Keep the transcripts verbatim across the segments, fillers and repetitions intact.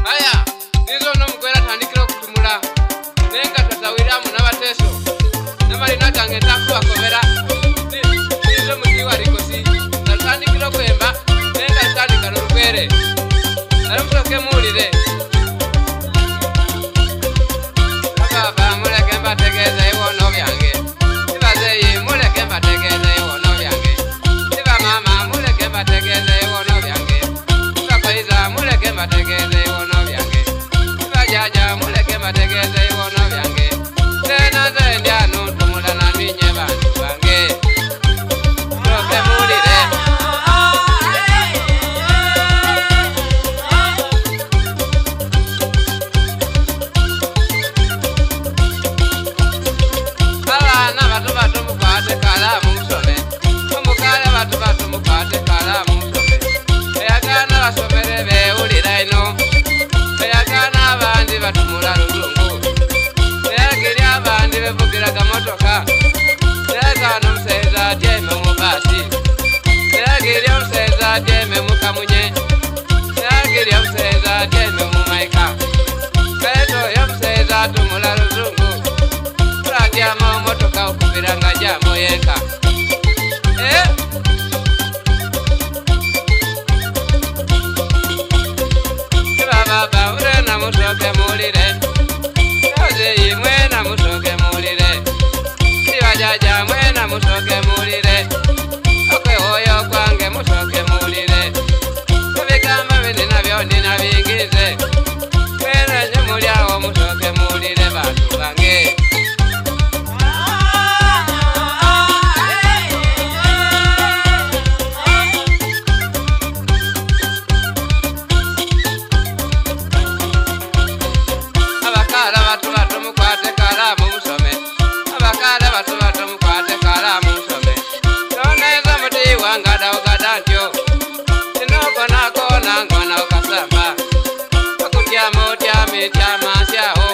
Aya, nizo no mkwera tandikira okutumula. Nenga tatawira mu nabateso. Namalina gange takubakomera. Nizo mutiwa likosi. Natandikira kwemba. Nenga tandika n'olukwere. Alamutoke muwulire. Baba muleke mbategeeze ebiwono byange. Sibazeeyi muleke mbategeeze ebiwono byange. Siba mama muleke mbategeeze ebiwono byange. Sibakoyiza muleke mbategeeze ebiwono byange. Siba jaja muleke mbategeeze ebiwono byange. Nze nze ndi ano ntumula na ninye bantu bange. Mutoke muwulire. Abana bato bato mukwate kalamu musome. Omukale bato bato mukwate kalamu musome. Eyagana basomere bewulira ino. Eyagana abandi batumula luzungu. Eyagiri abandi bevugira gamotoka. Eyagana omusaiza atyeme mu basi. Eyagiri omusaiza atyeme mu kamunye. Eyagiri omusaiza atyeme mu maika. Kaito y'omusaiza atumula luzungu. Atyama omotoka okubira nga jamo yeka. Eh? Siba baba urena mutoke muwulire. Yozeyi mwena mutoke muwulire. Siba jaja mwena mutoke muwulire. Okwewoyo kwange mutoke muwulire. Ebigamba bino nabyo ndina bingize. Mwena nyo mulyawo mutoke muwulire bantu bange. Abakala bato bato mukwate kalamu musome. Abakala bato bato mukwate kalamu musome. Toneza muti wangada ogada ntyo. Sinokona kona ngona okasamba. Okutyama otyama etyama nsyaho.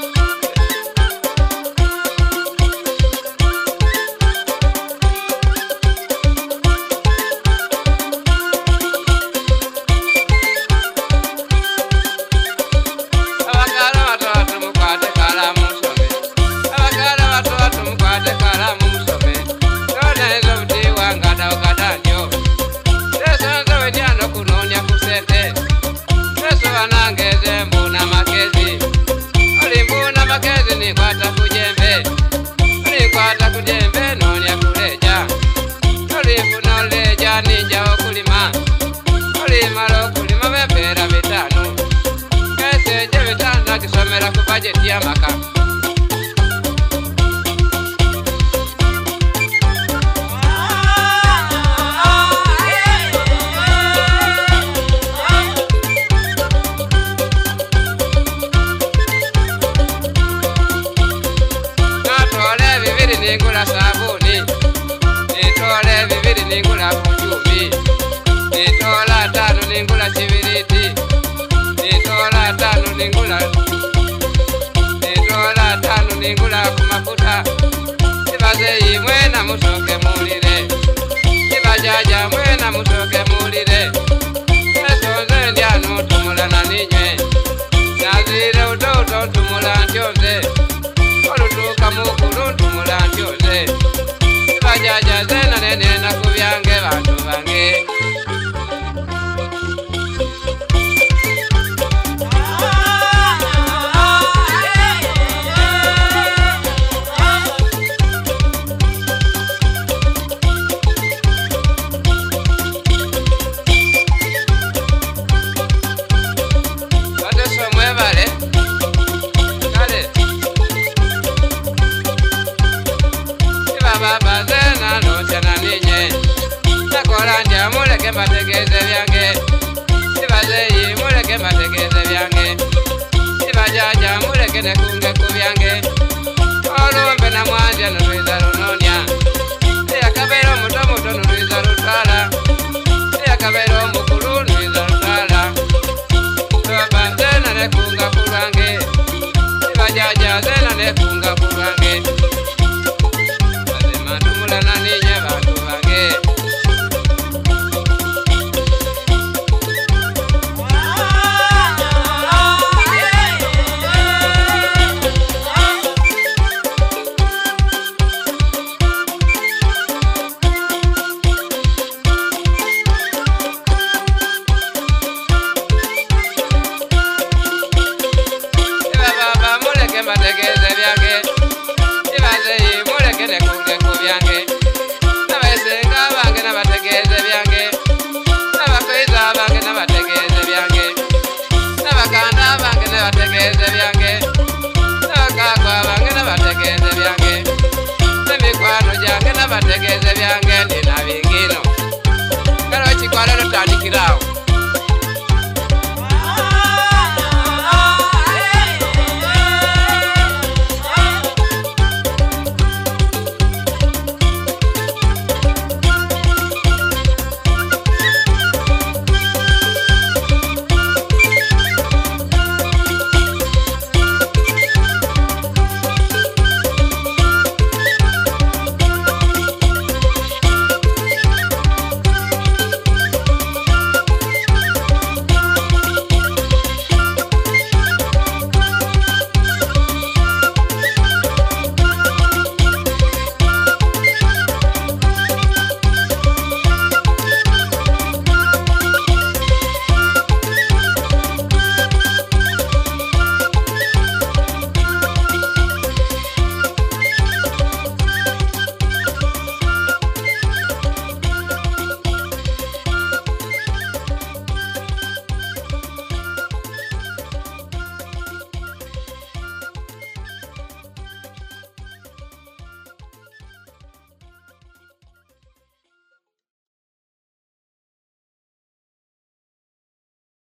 Abakala bato bato mukwate kalamu musome. Abakala bato bato mukwate kalamu musome. Toneza muti wangada ogada ntyo. Leso nzowe tyano kunonya kusente. Leso banangeze mbuna makezi. Oli mbuna makezi nikwata kujembe. Oli kwata kujembe nonya kuleja. Oli funa oleja ninja okulima. Oli mala okulima bempera bitano. Kese je bitano kisomera ku budget ya maka.